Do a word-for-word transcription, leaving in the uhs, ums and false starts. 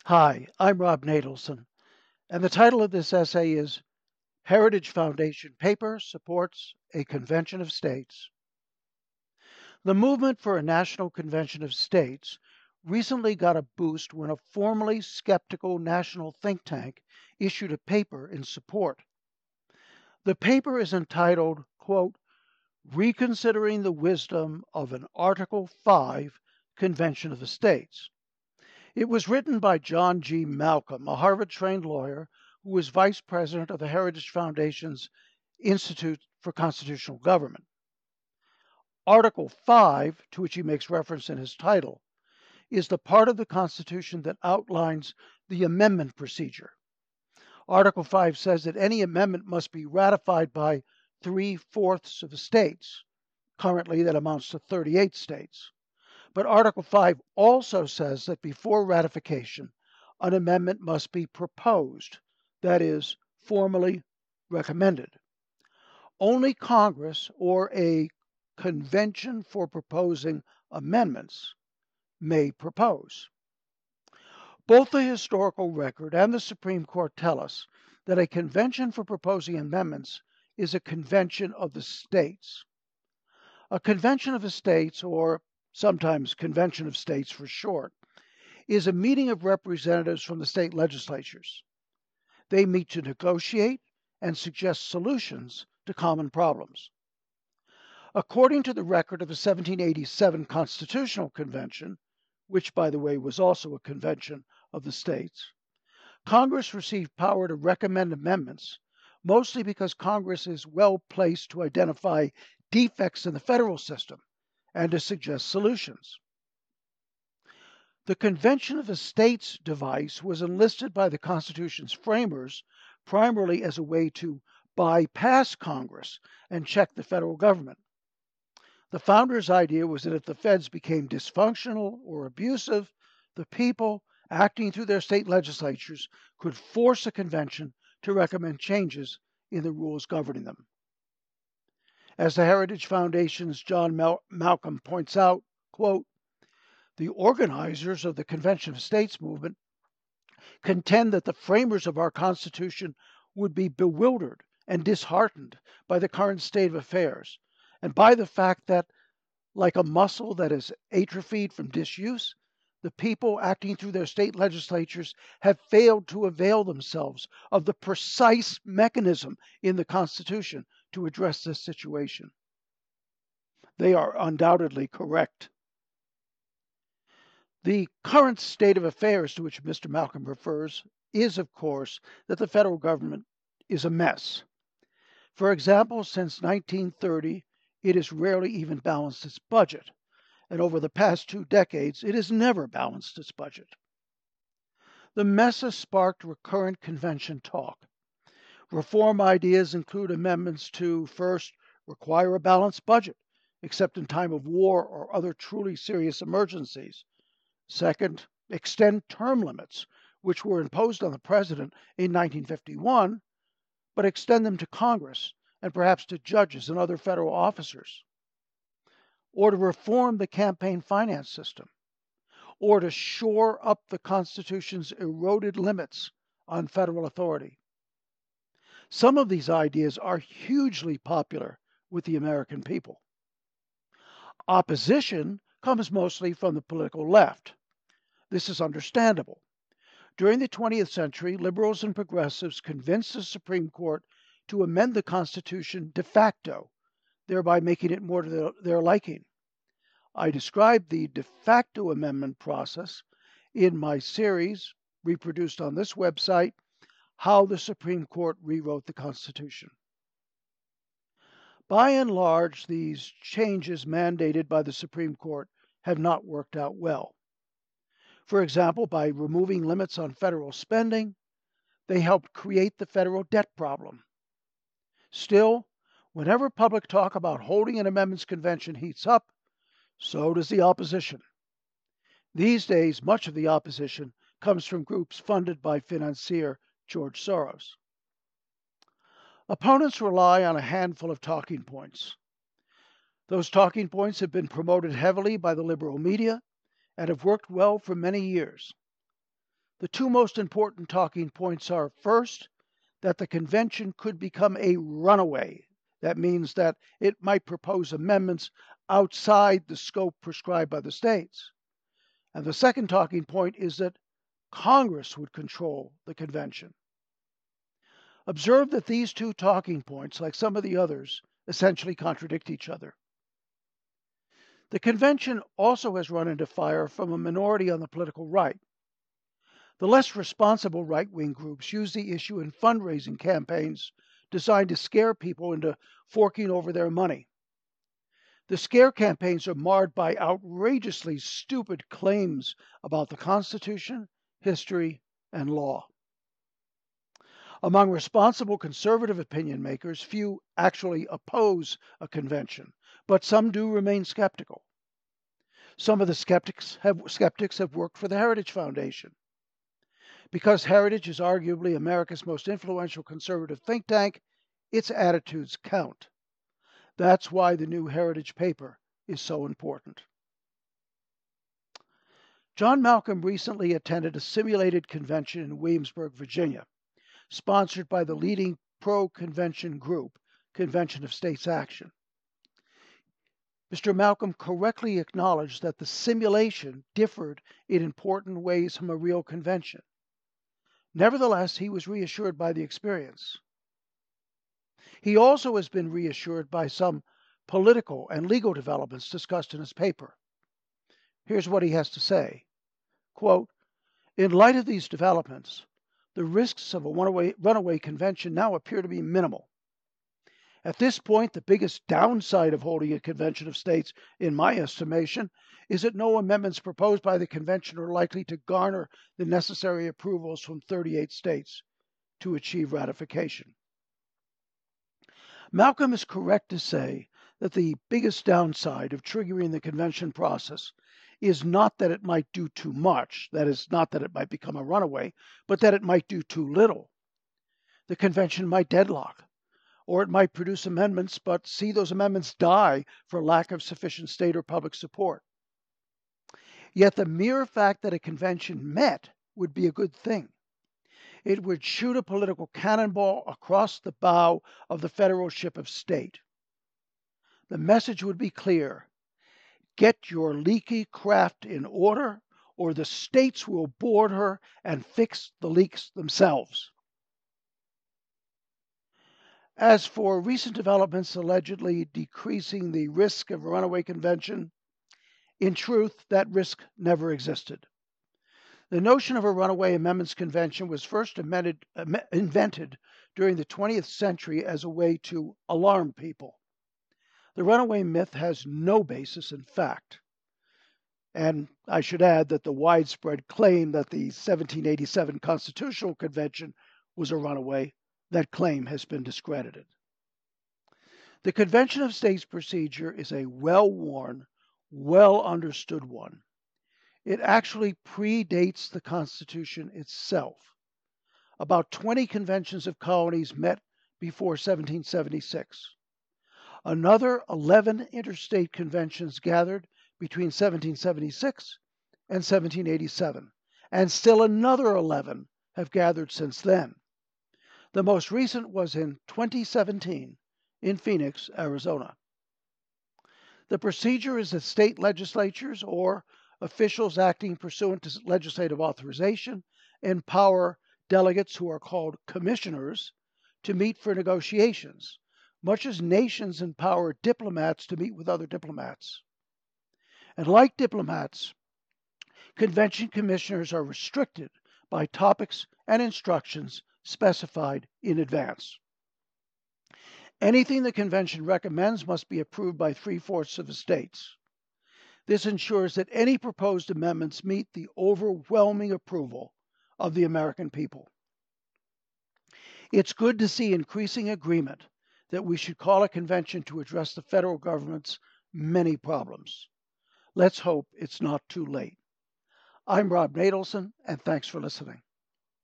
Hi, I'm Rob Nadelson, and the title of this essay is Heritage Foundation Paper Supports a Convention of States. The movement for a National Convention of States recently got a boost when a formerly skeptical national think tank issued a paper in support. The paper is entitled, quote, Reconsidering the Wisdom of an Article five Convention of the States. It was written by John G. Malcolm, a Harvard-trained lawyer who was vice president of the Heritage Foundation's Institute for Constitutional Government. Article five, to which he makes reference in his title, is the part of the Constitution that outlines the amendment procedure. Article five says that any amendment must be ratified by three-fourths of the states. Currently, that amounts to thirty-eight states. But Article five also says that before ratification, an amendment must be proposed, that is, formally recommended. Only Congress or a convention for proposing amendments may propose. Both the historical record and the Supreme Court tell us that a convention for proposing amendments is a convention of the states. A convention of the states, or sometimes Convention of States for short, is a meeting of representatives from the state legislatures. They meet to negotiate and suggest solutions to common problems. According to the record of the seventeen eighty-seven Constitutional Convention, which, by the way, was also a convention of the states, Congress received power to recommend amendments, mostly because Congress is well placed to identify defects in the federal system and to suggest solutions. The Convention of the States device was enlisted by the Constitution's framers primarily as a way to bypass Congress and check the federal government. The founders' idea was that if the feds became dysfunctional or abusive, the people, acting through their state legislatures, could force a convention to recommend changes in the rules governing them. As the Heritage Foundation's John Mal- Malcolm points out, quote, the organizers of the Convention of States movement contend that the framers of our Constitution would be bewildered and disheartened by the current state of affairs and by the fact that, like a muscle that is atrophied from disuse, the people acting through their state legislatures have failed to avail themselves of the precise mechanism in the Constitution to address this situation. They are undoubtedly correct. The current state of affairs to which Mister Malcolm refers is, of course, that the federal government is a mess. For example, since nineteen thirty, it has rarely even balanced its budget, and over the past two decades, it has never balanced its budget. The mess has sparked recurrent convention talk. Reform ideas include amendments to, first, require a balanced budget, except in time of war or other truly serious emergencies. Second, extend term limits, which were imposed on the president in nineteen fifty-one, but extend them to Congress and perhaps to judges and other federal officers. Or to reform the campaign finance system. Or to shore up the Constitution's eroded limits on federal authority. Some of these ideas are hugely popular with the American people. Opposition comes mostly from the political left. This is understandable. During the twentieth century, liberals and progressives convinced the Supreme Court to amend the Constitution de facto, thereby making it more to their, their liking. I described the de facto amendment process in my series, reproduced on this website, How the Supreme Court Rewrote the Constitution. By and large, these changes mandated by the Supreme Court have not worked out well. For example, by removing limits on federal spending, they helped create the federal debt problem. Still, whenever public talk about holding an amendments convention heats up, so does the opposition. These days, much of the opposition comes from groups funded by financier George Soros. Opponents rely on a handful of talking points. Those talking points have been promoted heavily by the liberal media and have worked well for many years. The two most important talking points are, first, that the convention could become a runaway. That means that it might propose amendments outside the scope prescribed by the states. And the second talking point is that Congress would control the convention. Observe that these two talking points, like some of the others, essentially contradict each other. The convention also has run into fire from a minority on the political right. The less responsible right-wing groups use the issue in fundraising campaigns designed to scare people into forking over their money. The scare campaigns are marred by outrageously stupid claims about the Constitution, history, and law. Among responsible conservative opinion makers, few actually oppose a convention, but some do remain skeptical. Some of the skeptics have, skeptics have worked for the Heritage Foundation. Because Heritage is arguably America's most influential conservative think tank, its attitudes count. That's why the new Heritage paper is so important. John Malcolm recently attended a simulated convention in Williamsburg, Virginia, sponsored by the leading pro-convention group, Convention of States Action. Mister Malcolm correctly acknowledged that the simulation differed in important ways from a real convention. Nevertheless, he was reassured by the experience. He also has been reassured by some political and legal developments discussed in his paper. Here's what he has to say. Quote, "In light of these developments, the risks of a runaway, runaway convention now appear to be minimal. At this point, the biggest downside of holding a convention of states, in my estimation, is that no amendments proposed by the convention are likely to garner the necessary approvals from thirty-eight states to achieve ratification." Malcolm is correct to say that the biggest downside of triggering the convention process is not that it might do too much, that is, not that it might become a runaway, but that it might do too little. The convention might deadlock, or it might produce amendments, but see those amendments die for lack of sufficient state or public support. Yet the mere fact that a convention met would be a good thing. It would shoot a political cannonball across the bow of the federal ship of state. The message would be clear. Get your leaky craft in order, or the states will board her and fix the leaks themselves. As for recent developments allegedly decreasing the risk of a runaway convention, in truth, that risk never existed. The notion of a runaway amendments convention was first amended, invented during the twentieth century as a way to alarm people. The runaway myth has no basis in fact. And I should add that the widespread claim that the seventeen eighty-seven Constitutional Convention was a runaway, that claim has been discredited. The Convention of States procedure is a well-worn, well-understood one. It actually predates the Constitution itself. About twenty conventions of colonies met before seventeen seventy-six. Another eleven interstate conventions gathered between seventeen seventy-six and seventeen eighty-seven, and still another eleven have gathered since then. The most recent was in twenty seventeen in Phoenix, Arizona. The procedure is that state legislatures or officials acting pursuant to legislative authorization empower delegates who are called commissioners to meet for negotiations, much as nations empower diplomats to meet with other diplomats. And like diplomats, convention commissioners are restricted by topics and instructions specified in advance. Anything the convention recommends must be approved by three-fourths of the states. This ensures that any proposed amendments meet the overwhelming approval of the American people. It's good to see increasing agreement that we should call a convention to address the federal government's many problems. Let's hope it's not too late. I'm Rob Natelson, and thanks for listening.